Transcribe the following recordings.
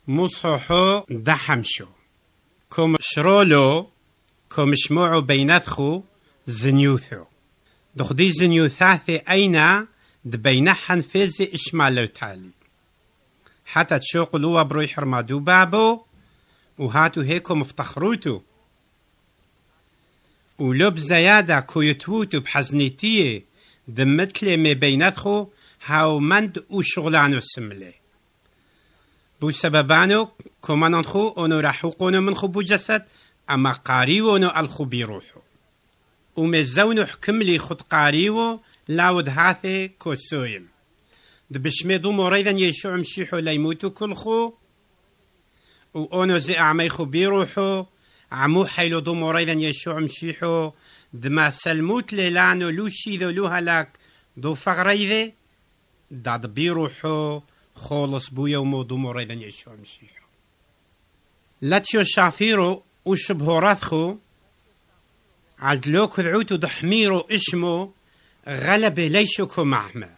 مصحو دحمشو كم شرولو كم شموعو بينثخو زنيوثو دخدي زنيوثاثي أين دبينحن فيزي إشمالو تالي حتى تشوقلوا بروي حرمادو بابو وهاتو هيكو مفتخروتو ولب زيادة كويتوتو بحزنيتيه دمتلي مي بيناتخو هاو مند وشغلانو سملي بو سببانو كومانانخو اونو راحوقونو منخو بو جسد اما قاريوونو الخو بيروحو ومزونو حكملي خد قاريو لاود هاثي كوسويم دبشميدو مريدا يشوع مشيحو ليموتو كلخو وأونو زي أعميخو بيروحو عمو حيلو دو مريدا يشوع مشيحو دما سلموت ليلانو لوشي ذو لو هلاك دو فغريذي داد بيروحو خولص بويا ومو دو مريدا يشوع مشيحو لاتشو شافيرو وشبهو رثخو عدلو كذعوتو دحميرو اسمو غلب ليشوكو معمى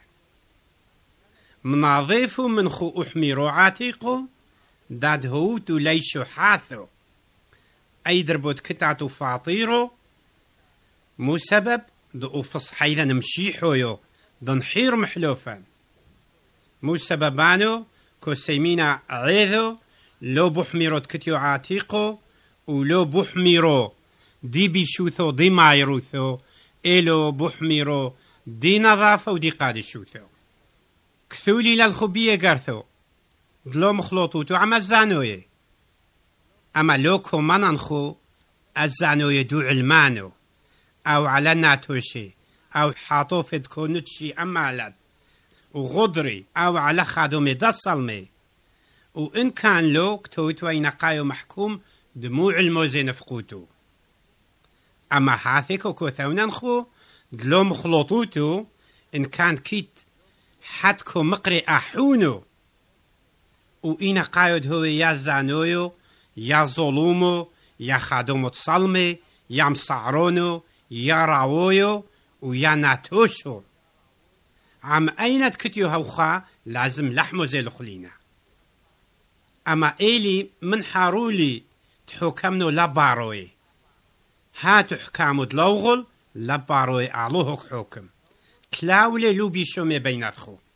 مناظيفو منخو أحميرو عاتيقو داد هوتو ليشو حاثو أي دربوت كتعتو فاطيرو مو سبب دو فصحيدا نمشيحو دنحير محلوفا مو سببانو كو سيمينا عيذو لو بحميرو تكتيو عاتيقو ولو بحميرو دي بيشوثو دي مايروثو إلو بحميرو دي نظافة ودي قادي شوثو كثولي للخبية قرثو دلو مخلوطوتو عما الزانوية أما لو كومانانخو الزانوية دو علمانو أو على ناتوشي أو حاطوفد كونتشي أمالد وغدري أو على خادومي دصلمي وإن كان لو كتوتو ينقايو محكوم دموع الموزين فقوتو أما حاثيكو كوثونانخو دلو مخلوطوتو إن كان كيت حدكو مقري أحونو وإنا قايد هو يا زانويو يا ظلومو يا خادومو تصلمي يا مصعرونو يا راويو ويا ناتوشو عم أين تكتيو هوخا لازم لحمو زي الخلينا أما إيلي من حارولي تحكمنو لباروي هاتو حكامو دلوغل لباروي أعلوهك حكم تلاولي لو بيشو مي بيناتخو